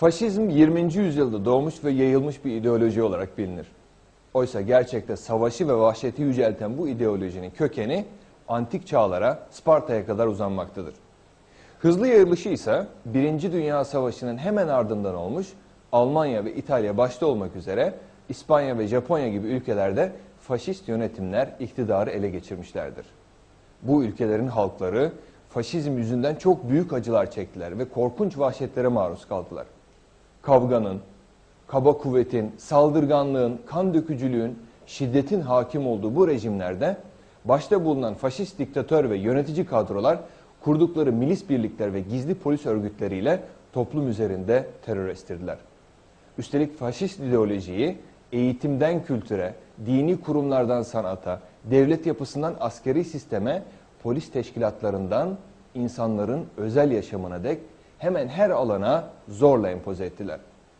Faşizm 20. yüzyılda doğmuş ve yayılmış bir ideoloji olarak bilinir. Oysa gerçekte savaşı ve vahşeti yücelten bu ideolojinin kökeni antik çağlara, Sparta'ya kadar uzanmaktadır. Hızlı yayılışı ise 1. Dünya Savaşı'nın hemen ardından olmuş, Almanya ve İtalya başta olmak üzere İspanya ve Japonya gibi ülkelerde faşist yönetimler iktidarı ele geçirmişlerdir. Bu ülkelerin halkları faşizm yüzünden çok büyük acılar çektiler ve korkunç vahşetlere maruz kaldılar. Kavganın, kaba kuvvetin, saldırganlığın, kan dökücülüğün, şiddetin hakim olduğu bu rejimlerde başta bulunan faşist diktatör ve yönetici kadrolar kurdukları milis birlikler ve gizli polis örgütleriyle toplum üzerinde terör estirdiler. Üstelik faşist ideolojiyi eğitimden kültüre, dini kurumlardan sanata, devlet yapısından askeri sisteme, polis teşkilatlarından insanların özel yaşamına dek hemen her alana zorla empoze ettiler.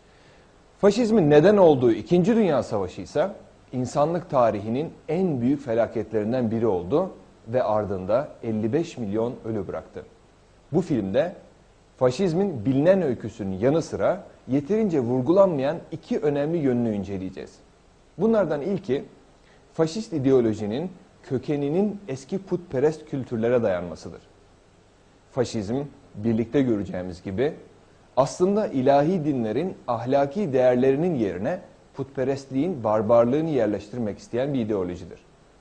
Faşizmin neden olduğu 2. Dünya Savaşı ise insanlık tarihinin en büyük felaketlerinden biri oldu ve ardında 55 milyon ölü bıraktı. Bu filmde faşizmin bilinen öyküsünün yanı sıra yeterince vurgulanmayan iki önemli yönünü inceleyeceğiz. Bunlardan ilki faşist ideolojinin kökeninin eski putperest kültürlere dayanmasıdır. Faşizm, birlikte göreceğimiz gibi aslında ilahi dinlerin ahlaki değerlerinin yerine putperestliğin barbarlığını yerleştirmek isteyen bir ideolojidir.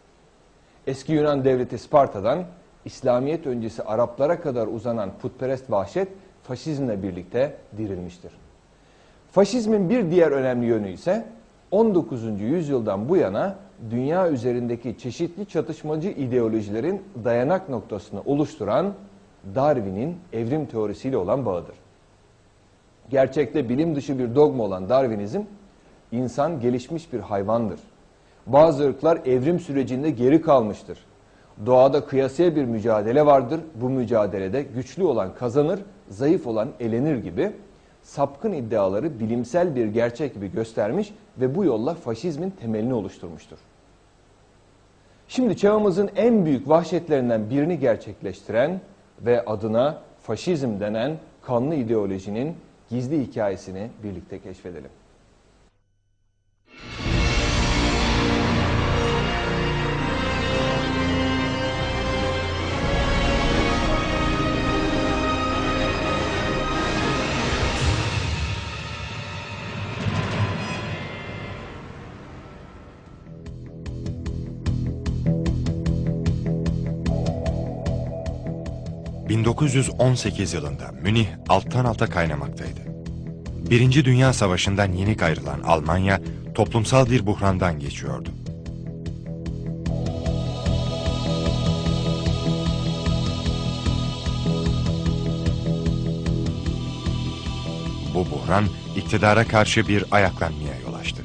Eski Yunan devleti Sparta'dan İslamiyet öncesi Araplara kadar uzanan putperest vahşet faşizmle birlikte dirilmiştir. Faşizmin bir diğer önemli yönü ise 19. yüzyıldan bu yana dünya üzerindeki çeşitli çatışmacı ideolojilerin dayanak noktasını oluşturan Darwin'in evrim teorisiyle olan bağıdır. Gerçekte bilim dışı bir dogma olan Darwinizm, insan gelişmiş bir hayvandır. Bazı ırklar evrim sürecinde geri kalmıştır. Doğada kıyasıya bir mücadele vardır. Bu mücadelede güçlü olan kazanır, zayıf olan elenir gibi sapkın iddiaları bilimsel bir gerçek gibi göstermiş ve bu yolla faşizmin temelini oluşturmuştur. Şimdi çağımızın en büyük vahşetlerinden birini gerçekleştiren ve adına faşizm denen kanlı ideolojinin gizli hikayesini birlikte keşfedelim. ...1918 yılında Münih alttan alta kaynamaktaydı. Birinci Dünya Savaşı'ndan yenik ayrılan Almanya, toplumsal bir buhrandan geçiyordu. Bu buhran, iktidara karşı bir ayaklanmaya yol açtı.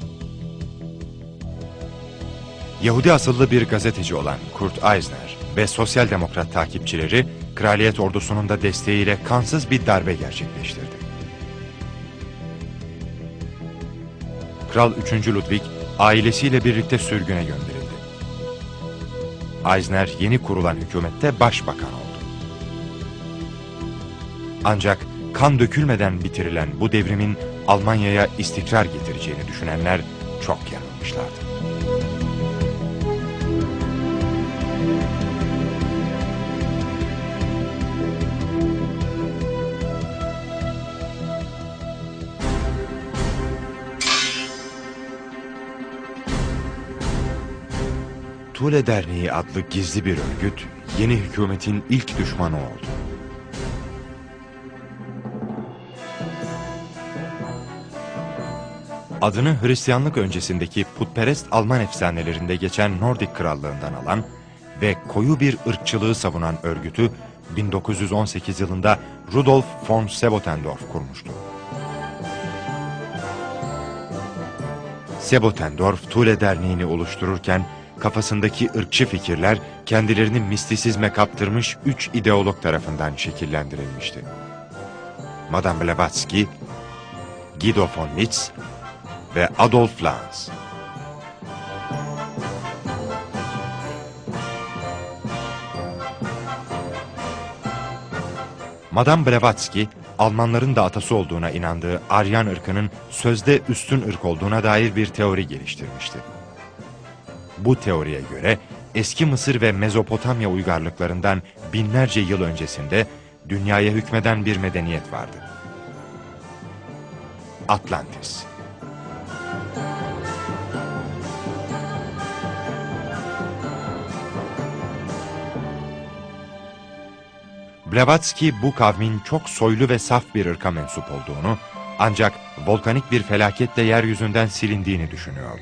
Yahudi asıllı bir gazeteci olan Kurt Eisner ve sosyal demokrat takipçileri, kraliyet ordusunun da desteğiyle kansız bir darbe gerçekleştirdi. Kral 3. Ludwig ailesiyle birlikte sürgüne gönderildi. Eisner yeni kurulan hükümette başbakan oldu. Ancak kan dökülmeden bitirilen bu devrimin Almanya'ya istikrar getireceğini düşünenler çok yanılmışlardı. Thule Derneği adlı gizli bir örgüt, yeni hükümetin ilk düşmanı oldu. Adını Hristiyanlık öncesindeki putperest Alman efsanelerinde geçen Nordik krallığından alan ve koyu bir ırkçılığı savunan örgütü 1918 yılında Rudolf von Sebottendorf kurmuştu. Sebottendorf, Thule Derneği'ni oluştururken kafasındaki ırkçı fikirler kendilerini mistisizme kaptırmış 3 ideolog tarafından şekillendirilmişti. Madame Blavatsky, Guido von Nitz ve Adolf Lanz. Madame Blavatsky, Almanların da atası olduğuna inandığı Aryan ırkının sözde üstün ırk olduğuna dair bir teori geliştirmişti. Bu teoriye göre eski Mısır ve Mezopotamya uygarlıklarından binlerce yıl öncesinde dünyaya hükmeden bir medeniyet vardı. Atlantis. Blavatsky bu kavmin çok soylu ve saf bir ırka mensup olduğunu, ancak volkanik bir felaketle yeryüzünden silindiğini düşünüyordu.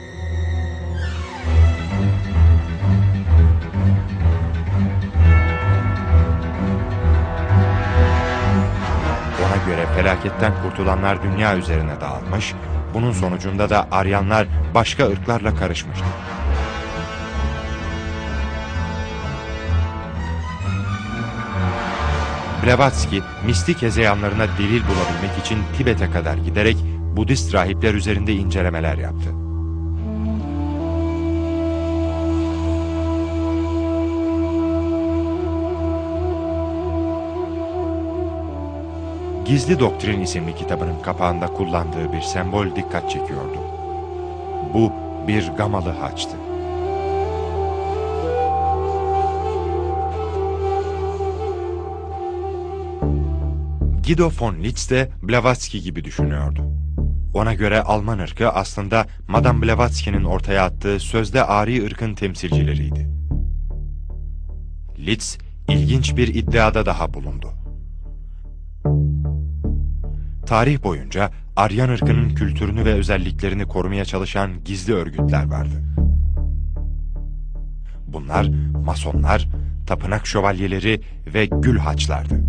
Ona göre felaketten kurtulanlar dünya üzerine dağılmış, bunun sonucunda da Aryanlar başka ırklarla karışmıştı. Blavatsky, mistik hezeyanlarına delil bulabilmek için Tibet'e kadar giderek Budist rahipler üzerinde incelemeler yaptı. Gizli Doktrin isimli kitabının kapağında kullandığı bir sembol dikkat çekiyordu. Bu bir gamalı haçtı. Guido von Litz de Blavatsky gibi düşünüyordu. Ona göre Alman ırkı aslında Madame Blavatsky'nin ortaya attığı sözde Ari ırkın temsilcileriydi. Litz, ilginç bir iddiada daha bulundu. Tarih boyunca Aryan ırkının kültürünü ve özelliklerini korumaya çalışan gizli örgütler vardı. Bunlar Masonlar, tapınak şövalyeleri ve gül haçlardı.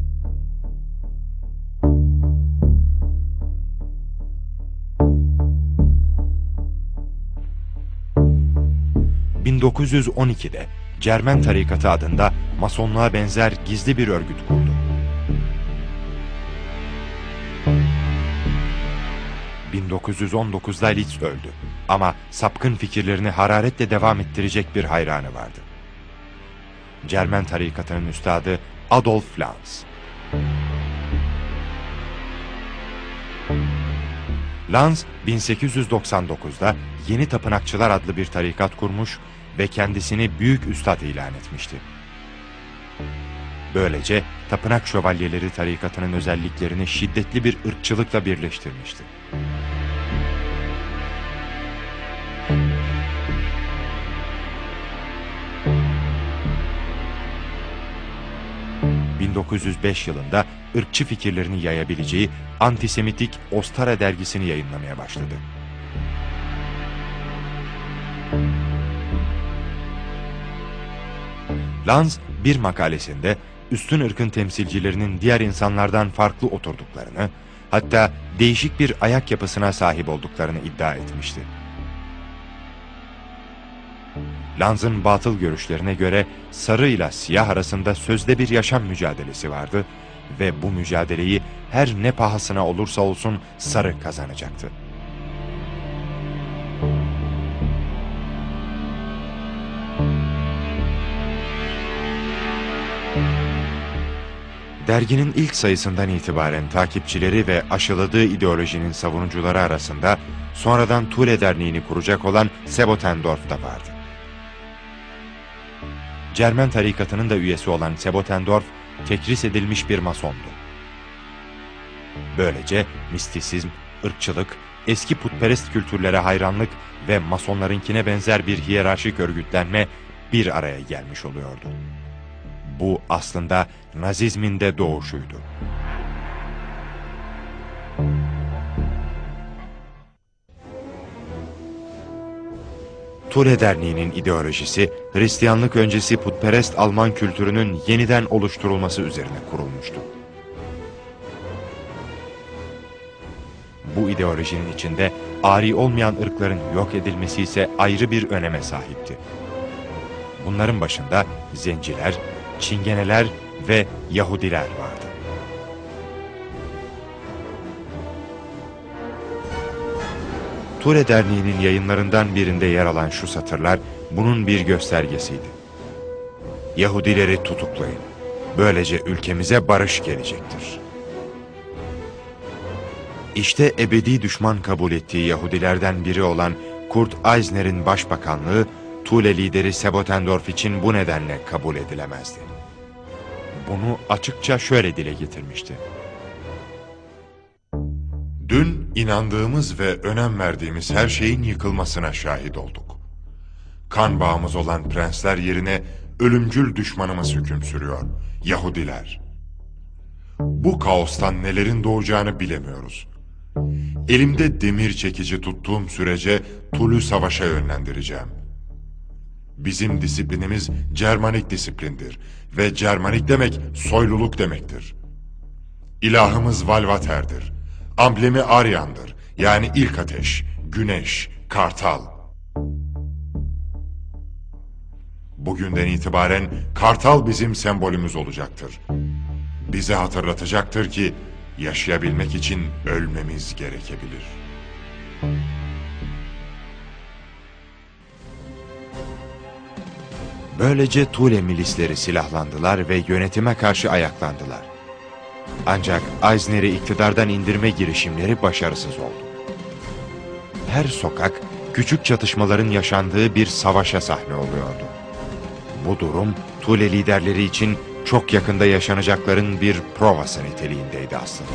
...1912'de Cermen Tarikatı adında Masonluğa benzer gizli bir örgüt kurdu. ...1919'da Litz öldü ama sapkın fikirlerini hararetle devam ettirecek bir hayranı vardı. Cermen Tarikatı'nın üstadı Adolf Lanz. Lanz 1899'da Yeni Tapınakçılar adlı bir tarikat kurmuş ve kendisini büyük üstad ilan etmişti. Böylece Tapınak Şövalyeleri tarikatının özelliklerini şiddetli bir ırkçılıkla birleştirmişti. ...1905 yılında ırkçı fikirlerini yayabileceği antisemitik Ostara dergisini yayınlamaya başladı. Lanz bir makalesinde üstün ırkın temsilcilerinin diğer insanlardan farklı oturduklarını, hatta değişik bir ayak yapısına sahip olduklarını iddia etmişti. Lanz'ın batıl görüşlerine göre sarı ile siyah arasında sözde bir yaşam mücadelesi vardı ve bu mücadeleyi her ne pahasına olursa olsun sarı kazanacaktı. Derginin ilk sayısından itibaren takipçileri ve aşıladığı ideolojinin savunucuları arasında sonradan Thule Derneği'ni kuracak olan Sebotendorf da vardı. Cermen tarikatının da üyesi olan Sebotendorf, tekris edilmiş bir masondu. Böylece mistisizm, ırkçılık, eski putperest kültürlere hayranlık ve masonlarınkine benzer bir hiyerarşik örgütlenme bir araya gelmiş oluyordu. Bu aslında Nazizmin de doğuşuydu. Thule Derneği'nin ideolojisi, Hristiyanlık öncesi putperest Alman kültürünün yeniden oluşturulması üzerine kurulmuştu. Bu ideolojinin içinde Ari olmayan ırkların yok edilmesi ise ayrı bir öneme sahipti. Bunların başında Zenciler, Çingeneler ve Yahudiler vardı. Thule Derneği'nin yayınlarından birinde yer alan şu satırlar bunun bir göstergesiydi. Yahudileri tutuklayın. Böylece ülkemize barış gelecektir. İşte ebedi düşman kabul ettiği Yahudilerden biri olan Kurt Eisner'in başbakanlığı, Thule lideri Sebotendorf için bu nedenle kabul edilemezdi. Bunu açıkça şöyle dile getirmişti. Dün inandığımız ve önem verdiğimiz her şeyin yıkılmasına şahit olduk. Kan bağımız olan prensler yerine ölümcül düşmanımız hüküm sürüyor, Yahudiler. Bu kaostan nelerin doğacağını bilemiyoruz. Elimde demir çekici tuttuğum sürece Tul'ü savaşa yönlendireceğim. Bizim disiplinimiz Cermanik disiplindir ve Cermanik demek soyluluk demektir. İlahımız Valvater'dir. Amblemi Aryan'dır. Yani ilk ateş, güneş, kartal. Bugünden itibaren kartal bizim sembolümüz olacaktır. Bize hatırlatacaktır ki yaşayabilmek için ölmemiz gerekebilir. Böylece Thule milisleri silahlandılar ve yönetime karşı ayaklandılar. Ancak Eisner'i iktidardan indirme girişimleri başarısız oldu. Her sokak, küçük çatışmaların yaşandığı bir savaşa sahne oluyordu. Bu durum, Thule liderleri için çok yakında yaşanacakların bir provası niteliğindeydi aslında.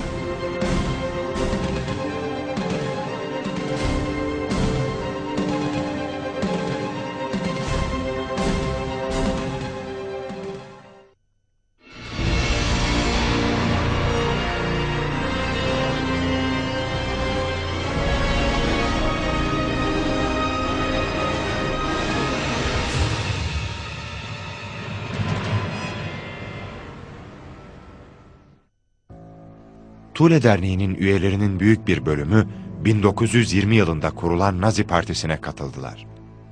Thule Derneği'nin üyelerinin büyük bir bölümü 1920 yılında kurulan Nazi Partisi'ne katıldılar.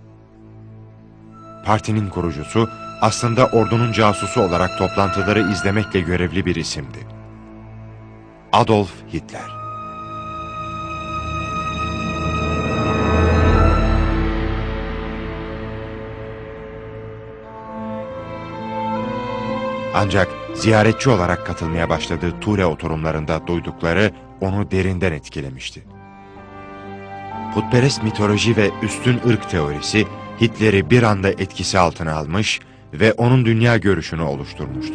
Partinin kurucusu aslında ordunun casusu olarak toplantıları izlemekle görevli bir isimdi. Adolf Hitler. Ancak ziyaretçi olarak katılmaya başladığı Thule oturumlarında duydukları onu derinden etkilemişti. Putperest mitoloji ve üstün ırk teorisi Hitler'i bir anda etkisi altına almış ve onun dünya görüşünü oluşturmuştu.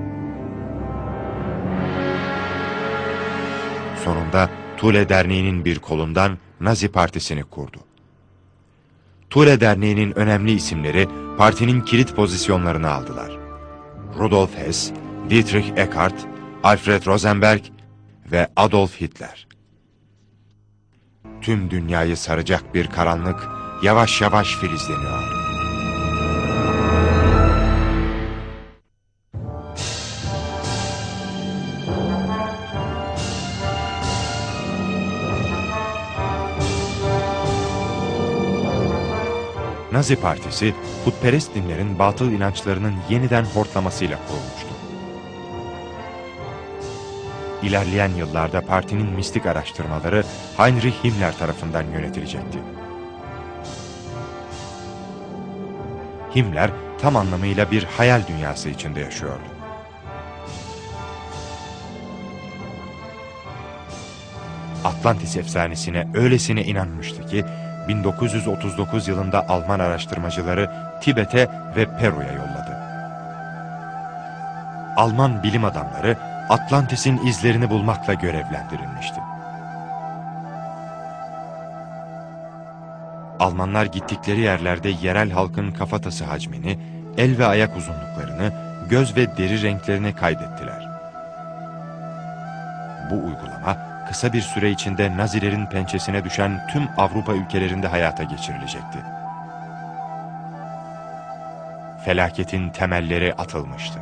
Sonunda Thule Derneği'nin bir kolundan Nazi Partisi'ni kurdu. Thule Derneği'nin önemli isimleri partinin kilit pozisyonlarını aldılar. Rudolf Hess, Dietrich Eckart, Alfred Rosenberg ve Adolf Hitler. Tüm dünyayı saracak bir karanlık yavaş yavaş filizleniyordu. Nazi Partisi, putperest dinlerin batıl inançlarının yeniden hortlamasıyla kurulmuştu. İlerleyen yıllarda partinin mistik araştırmaları Heinrich Himmler tarafından yönetilecekti. Himmler tam anlamıyla bir hayal dünyası içinde yaşıyordu. Atlantis efsanesine öylesine inanmıştı ki 1939 yılında Alman araştırmacıları Tibet'e ve Peru'ya yolladı. Alman bilim adamları Atlantis'in izlerini bulmakla görevlendirilmişti. Almanlar gittikleri yerlerde yerel halkın kafatası hacmini, el ve ayak uzunluklarını, göz ve deri renklerini kaydettiler. Bu uygulama kısa bir süre içinde Nazilerin pençesine düşen tüm Avrupa ülkelerinde hayata geçirilecekti. Felaketin temelleri atılmıştı.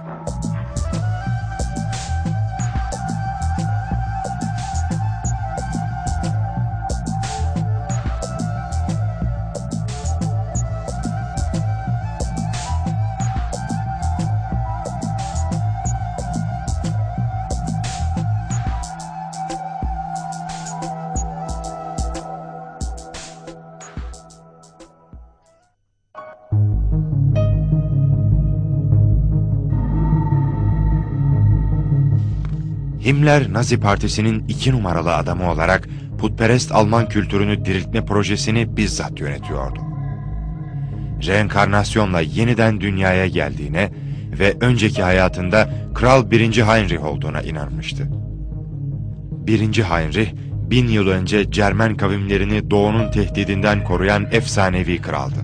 Himmler, Nazi Partisi'nin 2 numaralı adamı olarak putperest Alman kültürünü diriltme projesini bizzat yönetiyordu. Reenkarnasyonla yeniden dünyaya geldiğine ve önceki hayatında Kral 1. Heinrich olduğuna inanmıştı. 1. Heinrich, 1000 yıl önce Cermen kavimlerini doğunun tehdidinden koruyan efsanevi kraldı.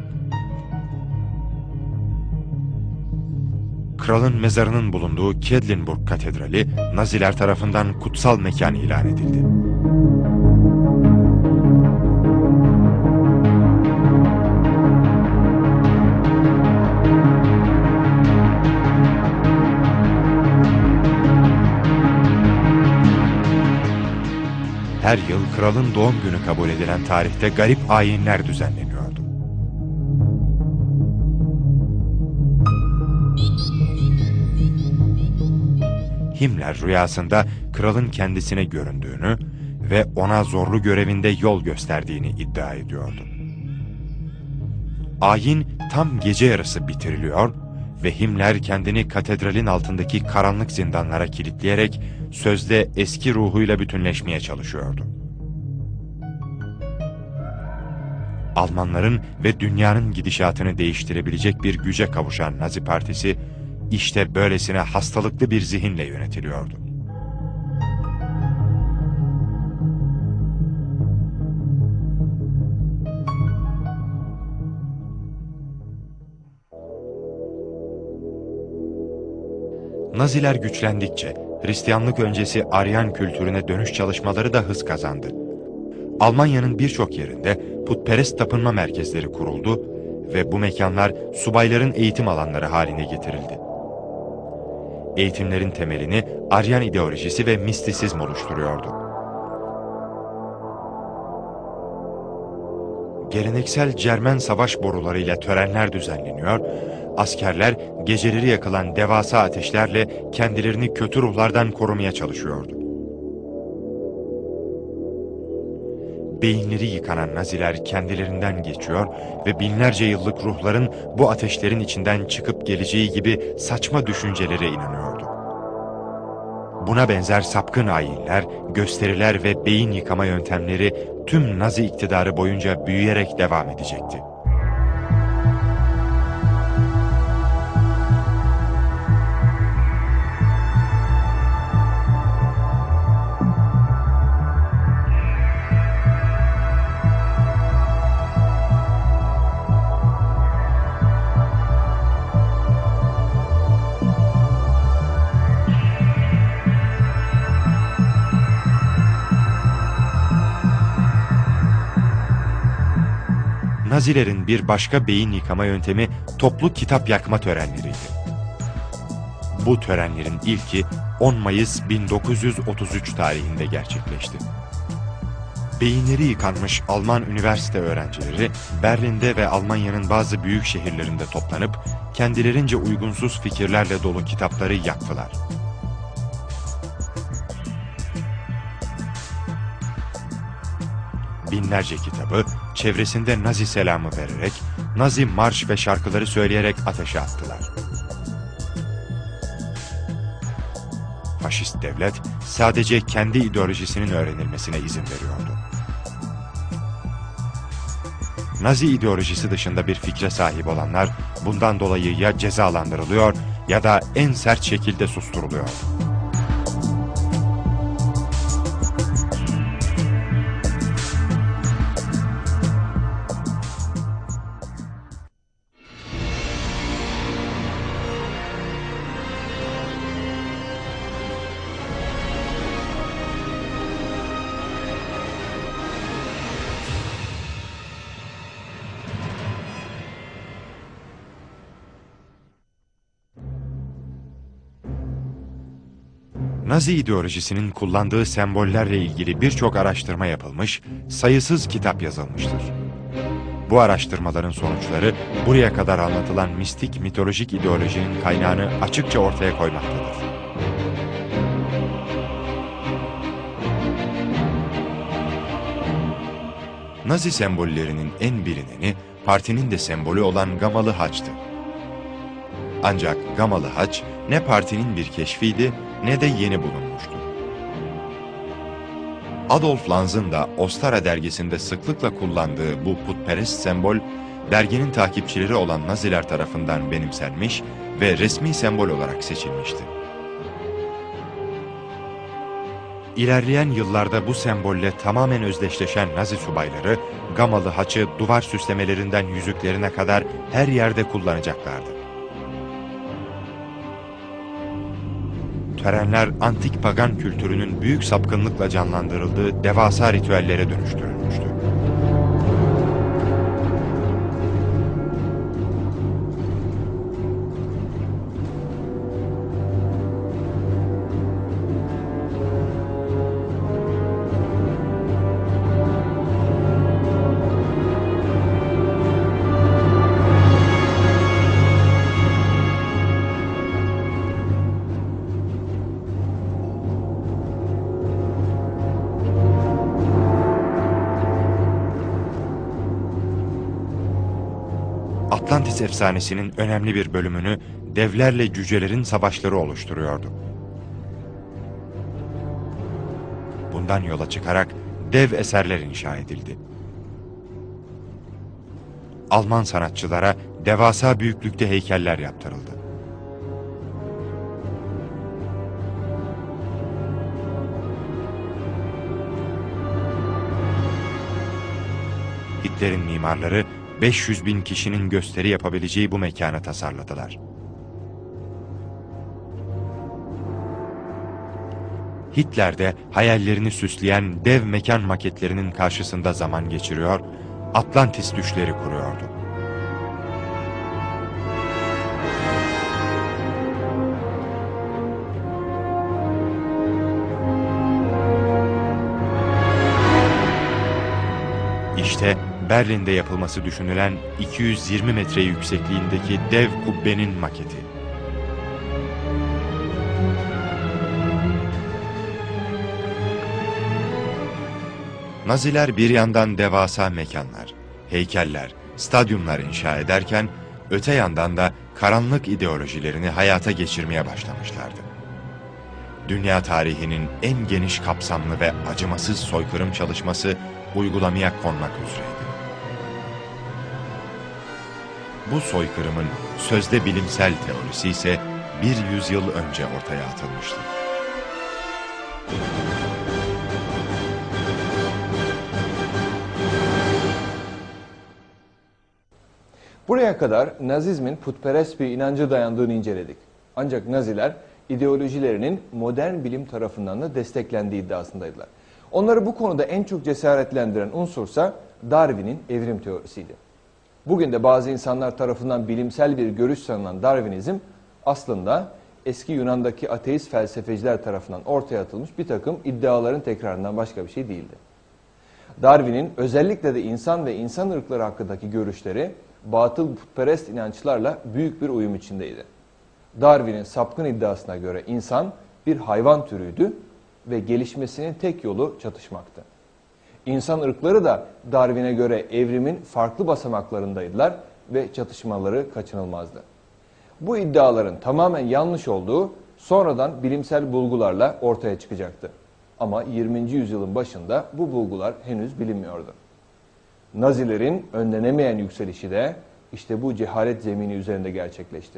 Kralın mezarının bulunduğu Quedlinburg Katedrali, Naziler tarafından kutsal mekan ilan edildi. Her yıl kralın doğum günü kabul edilen tarihte garip ayinler düzenleniyordu. Himmler rüyasında kralın kendisine göründüğünü ve ona zorlu görevinde yol gösterdiğini iddia ediyordu. Ayin tam gece yarısı bitiriliyor ve Himmler kendini katedralin altındaki karanlık zindanlara kilitleyerek sözde eski ruhuyla bütünleşmeye çalışıyordu. Almanların ve dünyanın gidişatını değiştirebilecek bir güce kavuşan Nazi Partisi, işte böylesine hastalıklı bir zihinle yönetiliyordu. Naziler güçlendikçe Hristiyanlık öncesi Aryan kültürüne dönüş çalışmaları da hız kazandı. Almanya'nın birçok yerinde putperest tapınma merkezleri kuruldu ve bu mekanlar subayların eğitim alanları haline getirildi. Eğitimlerin temelini Aryan ideolojisi ve mistisizm oluşturuyordu. Geleneksel Cermen savaş borularıyla törenler düzenleniyor, askerler geceleri yakılan devasa ateşlerle kendilerini kötü ruhlardan korumaya çalışıyordu. Beyinleri yıkanan Naziler kendilerinden geçiyor ve binlerce yıllık ruhların bu ateşlerin içinden çıkıp geleceği gibi saçma düşüncelere inanıyordu. Buna benzer sapkın ayinler, gösteriler ve beyin yıkama yöntemleri tüm Nazi iktidarı boyunca büyüyerek devam edecekti. Nazilerin bir başka beyin yıkama yöntemi toplu kitap yakma törenleriydi. Bu törenlerin ilki 10 Mayıs 1933 tarihinde gerçekleşti. Beyinleri yıkanmış Alman üniversite öğrencileri Berlin'de ve Almanya'nın bazı büyük şehirlerinde toplanıp kendilerince uygunsuz fikirlerle dolu kitapları yaktılar. Binlerce kitabı çevresinde Nazi selamı vererek, Nazi marş ve şarkıları söyleyerek ateşe attılar. Faşist devlet sadece kendi ideolojisinin öğrenilmesine izin veriyordu. Nazi ideolojisi dışında bir fikre sahip olanlar bundan dolayı ya cezalandırılıyor ya da en sert şekilde susturuluyordu. Nazi ideolojisinin kullandığı sembollerle ilgili birçok araştırma yapılmış, sayısız kitap yazılmıştır. Bu araştırmaların sonuçları buraya kadar anlatılan mistik mitolojik ideolojinin kaynağını açıkça ortaya koymaktadır. Nazi sembollerinin en bilineni, partinin de sembolü olan gamalı haçtı. Ancak gamalı haç ne partinin bir keşfiydi ne de yeni bulunmuştu. Adolf Lanz'ın da Ostara dergisinde sıklıkla kullandığı bu putperest sembol, derginin takipçileri olan Naziler tarafından benimsenmiş ve resmi sembol olarak seçilmişti. İlerleyen yıllarda bu sembolle tamamen özdeşleşen Nazi subayları, gamalı haçı duvar süslemelerinden yüzüklerine kadar her yerde kullanacaklardı. Törenler antik pagan kültürünün büyük sapkınlıkla canlandırıldığı devasa ritüellere dönüştürülmüştü. Atlantis efsanesinin önemli bir bölümünü devlerle cücelerin savaşları oluşturuyordu. Bundan yola çıkarak dev eserler inşa edildi. Alman sanatçılara devasa büyüklükte heykeller yaptırıldı. Hitler'in mimarları 500.000 kişinin gösteri yapabileceği bu mekanı tasarladılar. Hitler de hayallerini süsleyen dev mekan maketlerinin karşısında zaman geçiriyor, Atlantis düşleri kuruyordu. İşte Berlin'de yapılması düşünülen 220 metre yüksekliğindeki dev kubbenin maketi. Naziler bir yandan devasa mekanlar, heykeller, stadyumlar inşa ederken, öte yandan da karanlık ideolojilerini hayata geçirmeye başlamışlardı. Dünya tarihinin en geniş kapsamlı ve acımasız soykırım çalışması uygulamaya konmak üzereydi. Bu soykırımın sözde bilimsel teorisi ise bir yüzyıl önce ortaya atılmıştı. Buraya kadar Nazizmin putperest bir inancı dayandığını inceledik. Ancak Naziler ideolojilerinin modern bilim tarafından da desteklendiği iddiasındaydılar. Onları bu konuda en çok cesaretlendiren unsursa Darwin'in evrim teorisiydi. Bugün de bazı insanlar tarafından bilimsel bir görüş sanılan Darwinizm aslında eski Yunan'daki ateist felsefeciler tarafından ortaya atılmış bir takım iddiaların tekrarından başka bir şey değildi. Darwin'in özellikle de insan ve insan ırkları hakkındaki görüşleri batıl putperest inançlarla büyük bir uyum içindeydi. Darwin'in sapkın iddiasına göre insan bir hayvan türüydü ve gelişmesinin tek yolu çatışmaktı. İnsan ırkları da Darwin'e göre evrimin farklı basamaklarındaydılar ve çatışmaları kaçınılmazdı. Bu iddiaların tamamen yanlış olduğu sonradan bilimsel bulgularla ortaya çıkacaktı. Ama 20. yüzyılın başında bu bulgular henüz bilinmiyordu. Nazilerin önlenemeyen yükselişi de işte bu cehalet zemini üzerinde gerçekleşti.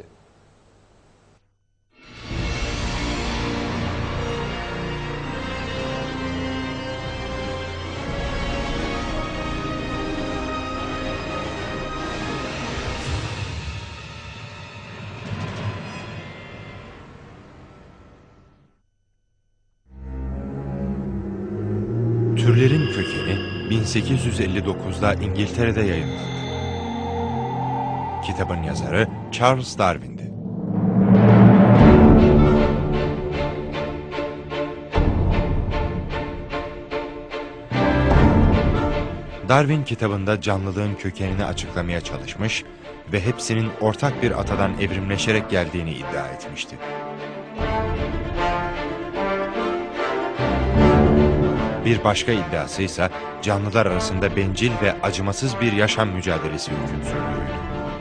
Türlerin Kökeni 1859'da İngiltere'de yayınlandı. Kitabın yazarı Charles Darwin'di. Darwin kitabında canlılığın kökenini açıklamaya çalışmış ve hepsinin ortak bir atadan evrimleşerek geldiğini iddia etmişti. Bir başka iddiası ise canlılar arasında bencil ve acımasız bir yaşam mücadelesi hüküm sürdüğüydü.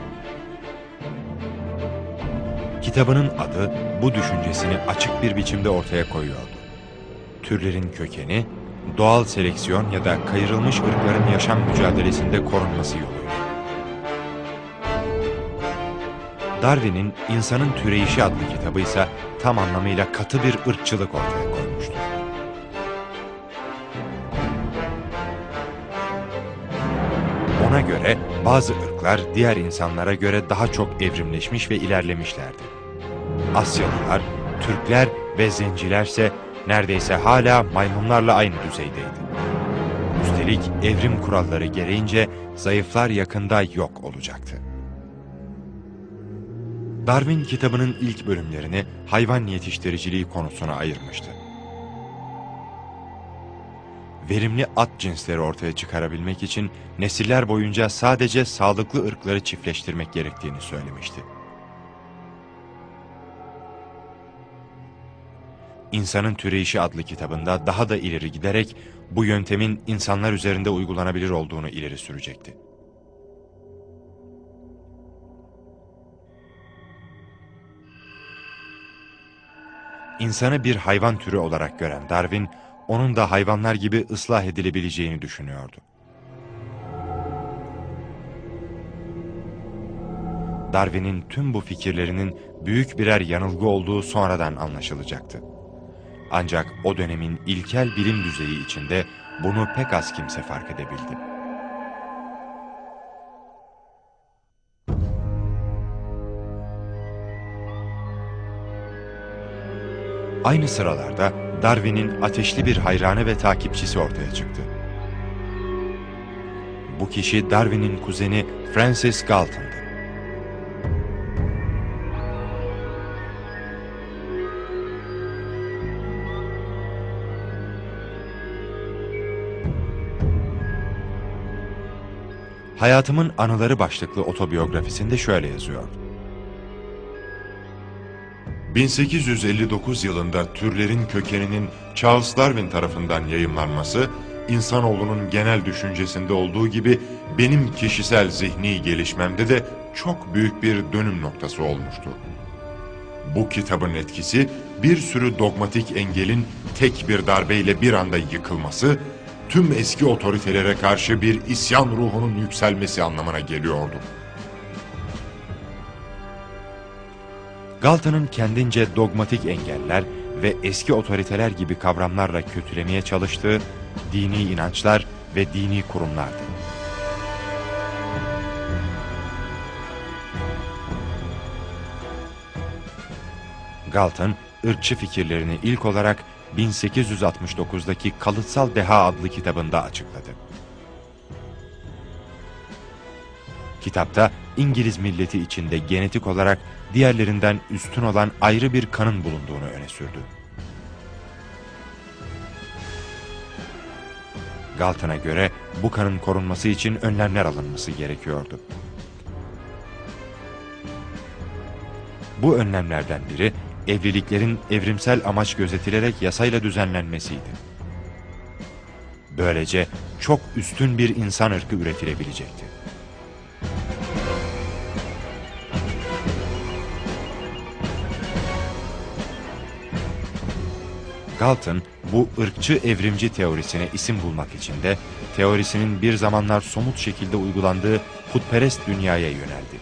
Kitabının adı bu düşüncesini açık bir biçimde ortaya koyuyordu. Türlerin Kökeni, doğal seleksiyon ya da kayırılmış ırkların yaşam mücadelesinde korunması yoluyla. Darwin'in İnsanın Türeyişi adlı kitabı ise tam anlamıyla katı bir ırkçılık ortaya koymuştur. Ona göre bazı ırklar diğer insanlara göre daha çok evrimleşmiş ve ilerlemişlerdi. Asyalılar, Türkler ve Zencilerse neredeyse hala maymunlarla aynı düzeydeydi. Üstelik evrim kuralları gereğince zayıflar yakında yok olacaktı. Darwin kitabının ilk bölümlerini hayvan yetiştiriciliği konusuna ayırmıştı. Verimli at cinsleri ortaya çıkarabilmek için nesiller boyunca sadece sağlıklı ırkları çiftleştirmek gerektiğini söylemişti. İnsanın Türeyişi adlı kitabında daha da ileri giderek bu yöntemin insanlar üzerinde uygulanabilir olduğunu ileri sürecekti. İnsanı bir hayvan türü olarak gören Darwin, onun da hayvanlar gibi ıslah edilebileceğini düşünüyordu. Darwin'in tüm bu fikirlerinin büyük birer yanılgı olduğu sonradan anlaşılacaktı. Ancak o dönemin ilkel bilim düzeyi içinde bunu pek az kimse fark edebildi. Aynı sıralarda Darwin'in ateşli bir hayranı ve takipçisi ortaya çıktı. Bu kişi Darwin'in kuzeni Francis Galton'dı. Hayatımın Anıları başlıklı otobiyografisinde şöyle yazıyor. 1859 yılında Türlerin Kökeni'nin Charles Darwin tarafından yayımlanması, insanoğlunun genel düşüncesinde olduğu gibi benim kişisel zihni gelişmemde de çok büyük bir dönüm noktası olmuştu. Bu kitabın etkisi, bir sürü dogmatik engelin tek bir darbeyle bir anda yıkılması, tüm eski otoritelere karşı bir isyan ruhunun yükselmesi anlamına geliyordu. Galton'un kendince dogmatik engeller ve eski otoriteler gibi kavramlarla kötülemeye çalıştığı dini inançlar ve dini kurumlardı. Galton, ırkçı fikirlerini ilk olarak 1869'daki Kalıtsal Deha adlı kitabında açıkladı. Kitapta İngiliz milleti içinde genetik olarak diğerlerinden üstün olan ayrı bir kanın bulunduğunu öne sürdü. Galton'a göre bu kanın korunması için önlemler alınması gerekiyordu. Bu önlemlerden biri evliliklerin evrimsel amaç gözetilerek yasayla düzenlenmesiydi. Böylece çok üstün bir insan ırkı üretilebilecekti. Galton, bu ırkçı evrimci teorisine isim bulmak için de teorisinin bir zamanlar somut şekilde uygulandığı putperest dünyaya yöneldi.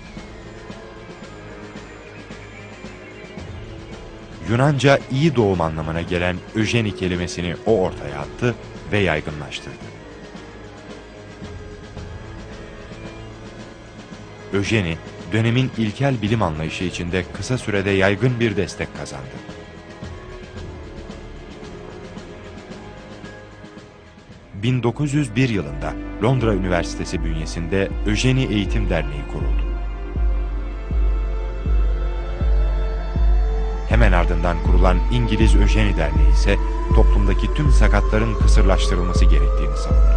Yunanca iyi doğum anlamına gelen öjeni kelimesini o ortaya attı ve yaygınlaştırdı. Öjeni, dönemin ilkel bilim anlayışı içinde kısa sürede yaygın bir destek kazandı. ...1901 yılında Londra Üniversitesi bünyesinde Öjeni Eğitim Derneği kuruldu. Hemen ardından kurulan İngiliz Öjeni Derneği ise toplumdaki tüm sakatların kısırlaştırılması gerektiğini savundu.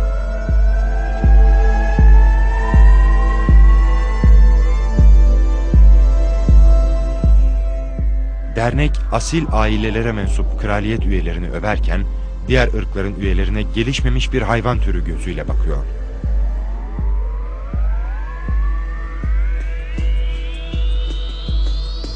Dernek asil ailelere mensup kraliyet üyelerini överken diğer ırkların üyelerine gelişmemiş bir hayvan türü gözüyle bakıyor.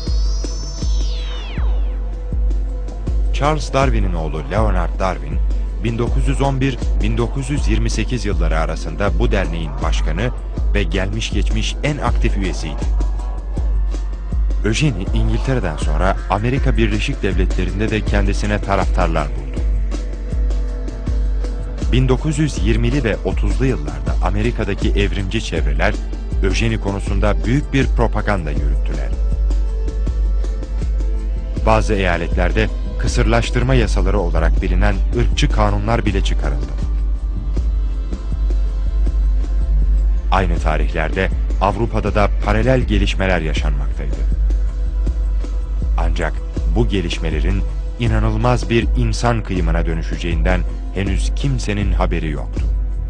Charles Darwin'in oğlu Leonard Darwin, 1911-1928 yılları arasında bu derneğin başkanı ve gelmiş geçmiş en aktif üyesiydi. Eugenie, İngiltere'den sonra Amerika Birleşik Devletleri'nde de kendisine taraftarlar buldu. 1920'li ve 30'lu yıllarda Amerika'daki evrimci çevreler Eugenie konusunda büyük bir propaganda yürüttüler. Bazı eyaletlerde kısırlaştırma yasaları olarak bilinen ırkçı kanunlar bile çıkarıldı. Aynı tarihlerde Avrupa'da da paralel gelişmeler yaşanmaktaydı. Ancak bu gelişmelerin inanılmaz bir insan kıyımına dönüşeceğinden henüz kimsenin haberi yoktu.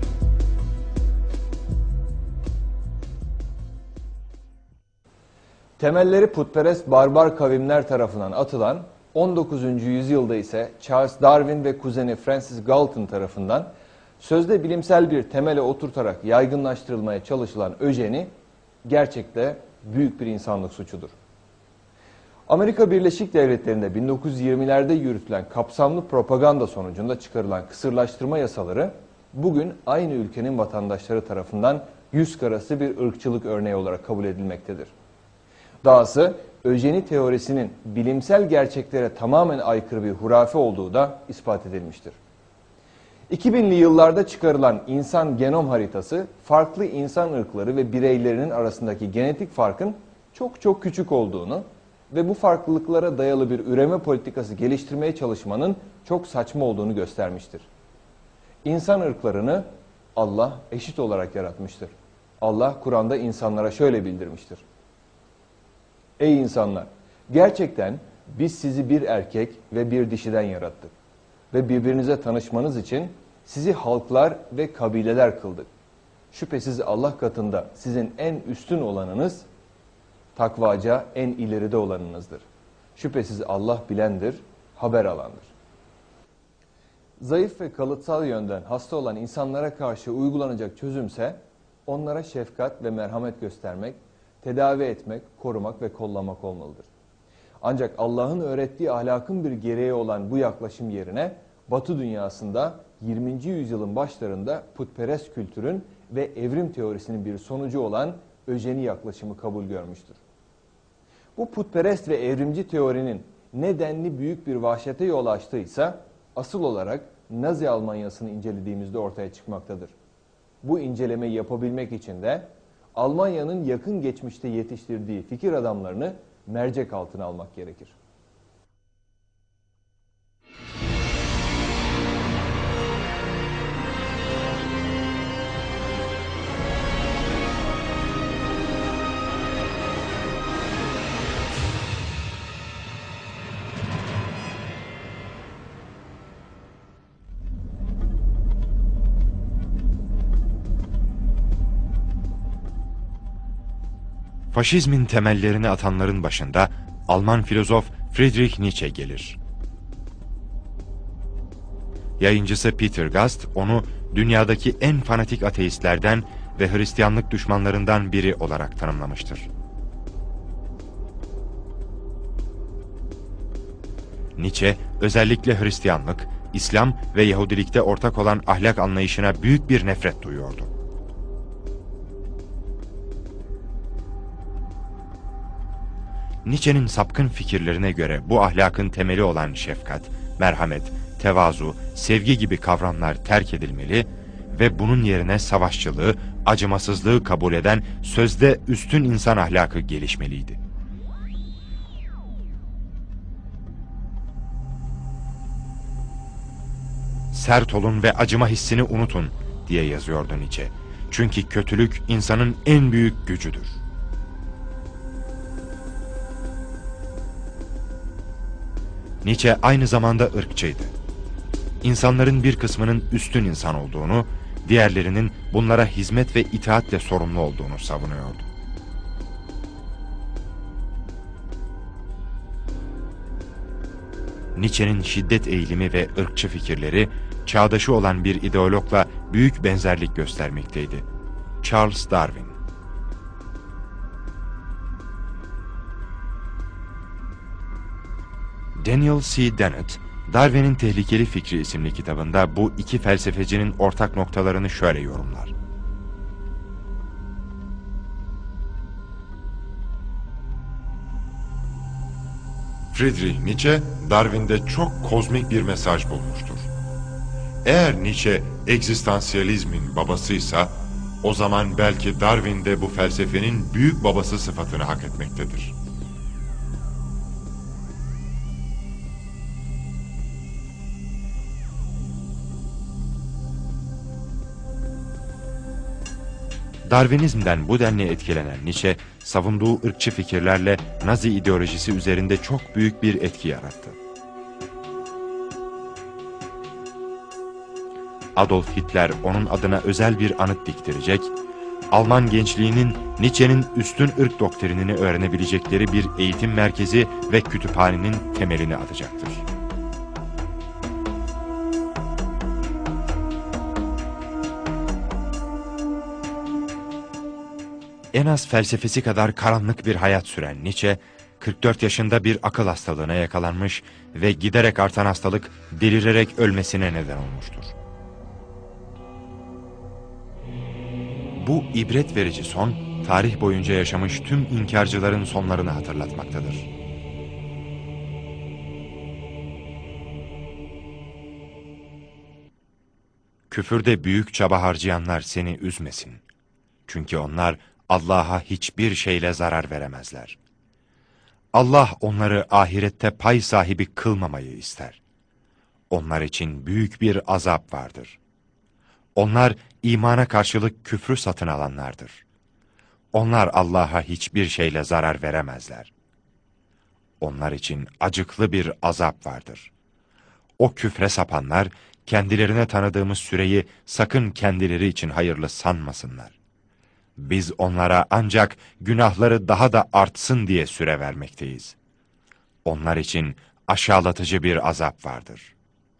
Temelleri putperest barbar kavimler tarafından atılan 19. yüzyılda ise Charles Darwin ve kuzeni Francis Galton tarafından sözde bilimsel bir temele oturtarak yaygınlaştırılmaya çalışılan Eugenie gerçekte büyük bir insanlık suçudur. Amerika Birleşik Devletleri'nde 1920'lerde yürütülen kapsamlı propaganda sonucunda çıkarılan kısırlaştırma yasaları bugün aynı ülkenin vatandaşları tarafından yüz karası bir ırkçılık örneği olarak kabul edilmektedir. Dahası Eugenie teorisinin bilimsel gerçeklere tamamen aykırı bir hurafe olduğu da ispat edilmiştir. 2000'li yıllarda çıkarılan insan genom haritası, farklı insan ırkları ve bireylerinin arasındaki genetik farkın çok küçük olduğunu ve bu farklılıklara dayalı bir üreme politikası geliştirmeye çalışmanın çok saçma olduğunu göstermiştir. İnsan ırklarını Allah eşit olarak yaratmıştır. Allah Kur'an'da insanlara şöyle bildirmiştir: Ey insanlar! Gerçekten biz sizi bir erkek ve bir dişiden yarattık ve birbirinize tanışmanız için sizi halklar ve kabileler kıldık. Şüphesiz Allah katında sizin en üstün olanınız, takvaca en ileride olanınızdır. Şüphesiz Allah bilendir, haber alandır. Zayıf ve kalıtsal yönden hasta olan insanlara karşı uygulanacak çözümse, onlara şefkat ve merhamet göstermek, tedavi etmek, korumak ve kollamak olmalıdır. Ancak Allah'ın öğrettiği ahlakın bir gereği olan bu yaklaşım yerine, Batı dünyasında 20. yüzyılın başlarında putperest kültürün ve evrim teorisinin bir sonucu olan Eugenie yaklaşımı kabul görmüştür. Bu putperest ve evrimci teorinin nedenli büyük bir vahşete yol açtıysa, asıl olarak Nazi Almanyası'nı incelediğimizde ortaya çıkmaktadır. Bu incelemeyi yapabilmek için de Almanya'nın yakın geçmişte yetiştirdiği fikir adamlarını mercek altına almak gerekir. Faşizmin temellerini atanların başında Alman filozof Friedrich Nietzsche gelir. Yayıncısı Peter Gast onu dünyadaki en fanatik ateistlerden ve Hristiyanlık düşmanlarından biri olarak tanımlamıştır. Nietzsche özellikle Hristiyanlık, İslam ve Yahudilikte ortak olan ahlak anlayışına büyük bir nefret duyuyordu. Nietzsche'nin sapkın fikirlerine göre bu ahlakın temeli olan şefkat, merhamet, tevazu, sevgi gibi kavramlar terk edilmeli ve bunun yerine savaşçılığı, acımasızlığı kabul eden sözde üstün insan ahlakı gelişmeliydi. Sert olun ve acıma hissini unutun diye yazıyordu Nietzsche. Çünkü kötülük insanın en büyük gücüdür. Nietzsche aynı zamanda ırkçıydı. İnsanların bir kısmının üstün insan olduğunu, diğerlerinin bunlara hizmet ve itaatle sorumlu olduğunu savunuyordu. Nietzsche'nin şiddet eğilimi ve ırkçı fikirleri, çağdaşı olan bir ideologla büyük benzerlik göstermekteydi: Charles Darwin. Daniel C. Dennett, Darwin'in Tehlikeli Fikri isimli kitabında bu iki felsefecinin ortak noktalarını şöyle yorumlar. Friedrich Nietzsche, Darwin'de çok kozmik bir mesaj bulmuştur. Eğer Nietzsche egzistansiyalizmin babasıysa, o zaman belki Darwin de bu felsefenin büyük babası sıfatını hak etmektedir. Darwinizmden bu denli etkilenen Nietzsche, savunduğu ırkçı fikirlerle Nazi ideolojisi üzerinde çok büyük bir etki yarattı. Adolf Hitler onun adına özel bir anıt diktirecek, Alman gençliğinin Nietzsche'nin üstün ırk doktrinini öğrenebilecekleri bir eğitim merkezi ve kütüphanenin temelini atacaktır. En az felsefesi kadar karanlık bir hayat süren Nietzsche, 44 yaşında bir akıl hastalığına yakalanmış ve giderek artan hastalık delirerek ölmesine neden olmuştur. Bu ibret verici son, tarih boyunca yaşamış tüm inkarcıların sonlarını hatırlatmaktadır. Küfürde büyük çaba harcayanlar seni üzmesin. Çünkü onlar Allah'a hiçbir şeyle zarar veremezler. Allah onları ahirette pay sahibi kılmamayı ister. Onlar için büyük bir azap vardır. Onlar imana karşılık küfrü satın alanlardır. Onlar Allah'a hiçbir şeyle zarar veremezler. Onlar için acıklı bir azap vardır. O küfre sapanlar, kendilerine tanıdığımız süreyi sakın kendileri için hayırlı sanmasınlar. Biz onlara ancak günahları daha da artsın diye süre vermekteyiz. Onlar için aşağılatıcı bir azap vardır.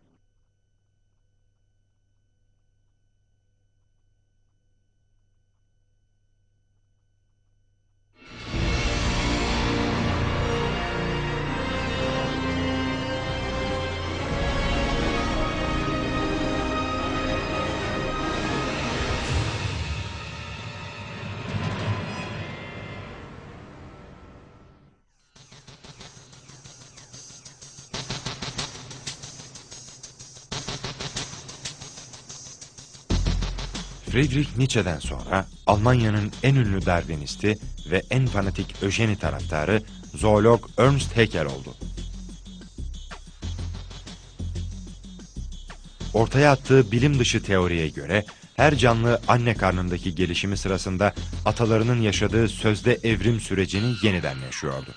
Friedrich Nietzsche'den sonra Almanya'nın en ünlü Darwinisti ve en fanatik öjeni taraftarı zoolog Ernst Haeckel oldu. Ortaya attığı bilim dışı teoriye göre her canlı anne karnındaki gelişimi sırasında atalarının yaşadığı sözde evrim sürecini yeniden yaşıyordu.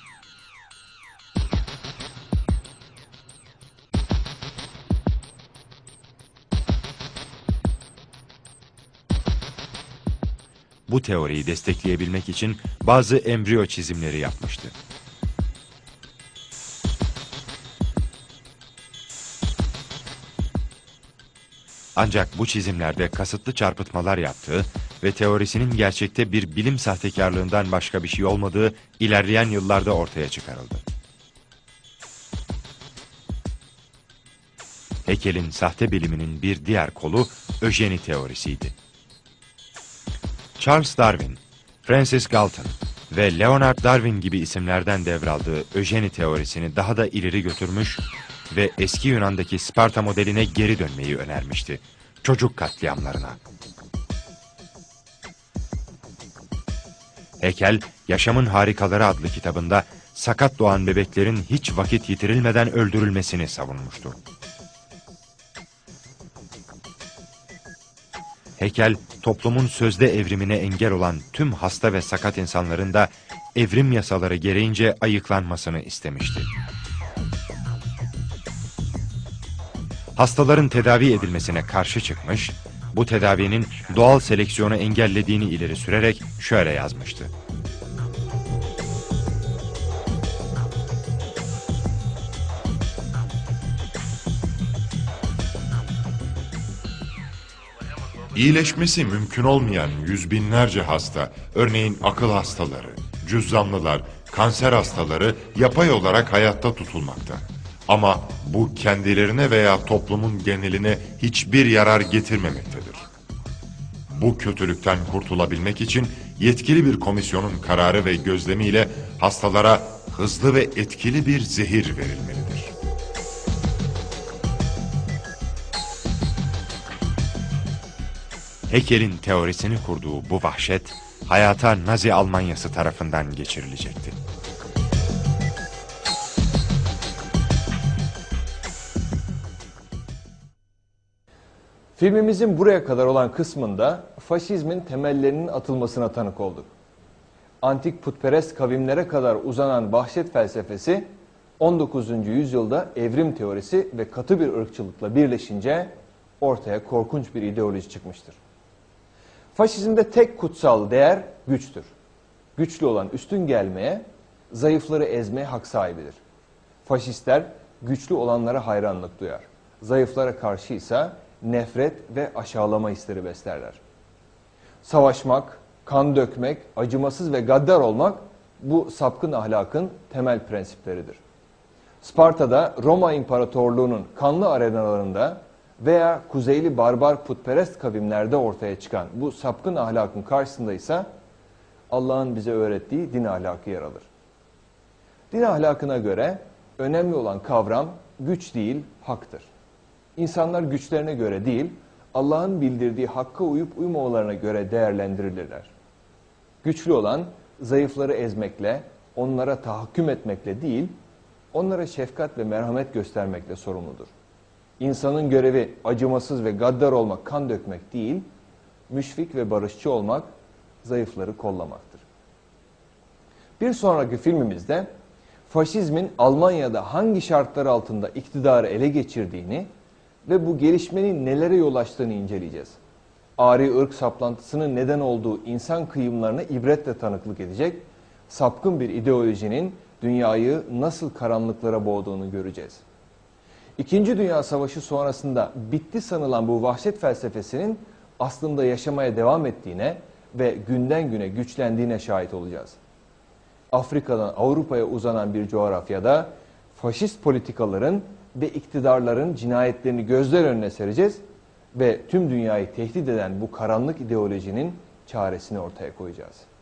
Bu teoriyi destekleyebilmek için bazı embriyo çizimleri yapmıştı. Ancak bu çizimlerde kasıtlı çarpıtmalar yaptığı ve teorisinin gerçekte bir bilim sahtekarlığından başka bir şey olmadığı ilerleyen yıllarda ortaya çıkarıldı. Haeckel'in sahte biliminin bir diğer kolu öjeni teorisiydi. Charles Darwin, Francis Galton ve Leonard Darwin gibi isimlerden devraldığı öjeni teorisini daha da ileri götürmüş ve eski Yunan'daki Sparta modeline geri dönmeyi önermişti. Çocuk katliamlarına. Haeckel, Yaşamın Harikaları adlı kitabında sakat doğan bebeklerin hiç vakit yitirilmeden öldürülmesini savunmuştu. Haeckel, toplumun sözde evrimine engel olan tüm hasta ve sakat insanların da evrim yasaları gereğince ayıklanmasını istemişti. Hastaların tedavi edilmesine karşı çıkmış, bu tedavinin doğal seleksiyonu engellediğini ileri sürerek şöyle yazmıştı. İyileşmesi mümkün olmayan yüz binlerce hasta, örneğin akıl hastaları, cüzzamlılar, kanser hastaları yapay olarak hayatta tutulmakta. Ama bu kendilerine veya toplumun geneline hiçbir yarar getirmemektedir. Bu kötülükten kurtulabilmek için yetkili bir komisyonun kararı ve gözlemiyle hastalara hızlı ve etkili bir zehir verilmelidir. Haeckel'in teorisini kurduğu bu vahşet, hayata Nazi Almanyası tarafından geçirilecekti. Filmimizin buraya kadar olan kısmında faşizmin temellerinin atılmasına tanık olduk. Antik putperest kavimlere kadar uzanan vahşet felsefesi 19. yüzyılda evrim teorisi ve katı bir ırkçılıkla birleşince ortaya korkunç bir ideoloji çıkmıştır. Faşizmde tek kutsal değer güçtür. Güçlü olan üstün gelmeye, zayıfları ezmeye hak sahibidir. Faşistler güçlü olanlara hayranlık duyar. Zayıflara karşı ise nefret ve aşağılama hisleri beslerler. Savaşmak, kan dökmek, acımasız ve gaddar olmak bu sapkın ahlakın temel prensipleridir. Sparta'da Roma İmparatorluğu'nun kanlı arenalarında veya kuzeyli barbar putperest kavimlerde ortaya çıkan bu sapkın ahlakın karşısında ise Allah'ın bize öğrettiği din ahlakı yer alır. Din ahlakına göre önemli olan kavram güç değil, haktır. İnsanlar güçlerine göre değil, Allah'ın bildirdiği hakka uyup uymamalarına göre değerlendirilirler. Güçlü olan zayıfları ezmekle, onlara tahakküm etmekle değil, onlara şefkat ve merhamet göstermekle sorumludur. İnsanın görevi acımasız ve gaddar olmak, kan dökmek değil, müşfik ve barışçı olmak, zayıfları kollamaktır. Bir sonraki filmimizde faşizmin Almanya'da hangi şartlar altında iktidarı ele geçirdiğini ve bu gelişmenin nelere yol açtığını inceleyeceğiz. Ari ırk saplantısının neden olduğu insan kıyımlarına ibretle tanıklık edecek, sapkın bir ideolojinin dünyayı nasıl karanlıklara boğduğunu göreceğiz. İkinci Dünya Savaşı sonrasında bitti sanılan bu vahşet felsefesinin aslında yaşamaya devam ettiğine ve günden güne güçlendiğine şahit olacağız. Afrika'dan Avrupa'ya uzanan bir coğrafyada faşist politikaların ve iktidarların cinayetlerini gözler önüne sereceğiz ve tüm dünyayı tehdit eden bu karanlık ideolojinin çaresini ortaya koyacağız.